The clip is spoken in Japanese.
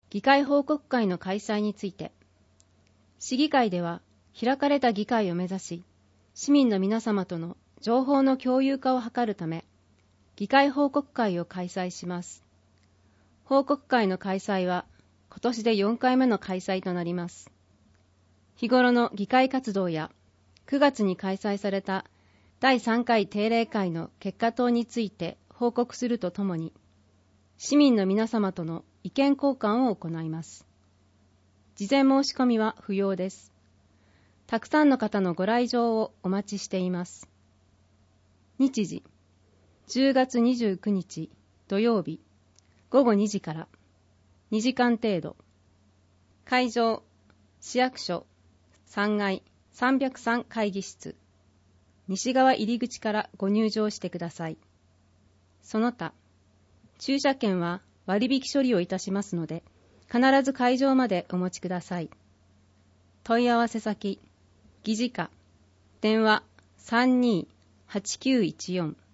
議会報告会の開催について、市議会では開かれた議会を目指し、市民の皆様との情報の共有化を図るため、議会報告会を開催します。報告会の開催は今年で4回目の開催となります。日頃の議会活動や9月に開催された第3回定例会の結果等について報告するとともに、市民の皆様との意見交換を行います。事前申し込みは不要です。たくさんの方のご来場をお待ちしています。日時、10月29日土曜日午後2時から2時間程度。会場、市役所3階303会議室。西側入り口からご入場してください。その他、駐車券は割引処理をいたしますので、必ず会場までお持ちください。問い合わせ先、議事課、電話32-8914